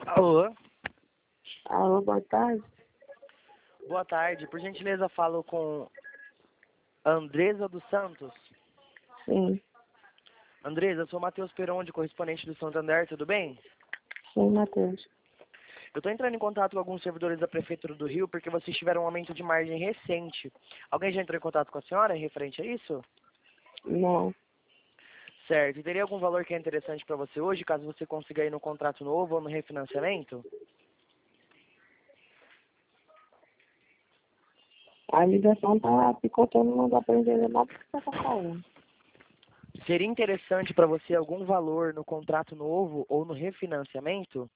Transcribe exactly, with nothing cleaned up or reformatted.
Alô, Alô, boa tarde. boa tarde. Por gentileza, falo com Andresa dos Santos. Sim, Andresa, eu sou Matheus Peron, correspondente do Santander, tudo bem? sim, Matheus. Eu estou entrando em contato com alguns servidores da Prefeitura do Rio porque vocês tiveram um aumento de margem recente. Alguém já entrou em contato com a senhora referente a isso? Não, Certo. E teria algum valor que é interessante para você hoje, caso você consiga ir no contrato novo ou no refinanciamento? a ligação tá picotando, não dá pra entender nada do que você tá falando. Seria interessante para você algum valor no contrato novo ou no refinanciamento?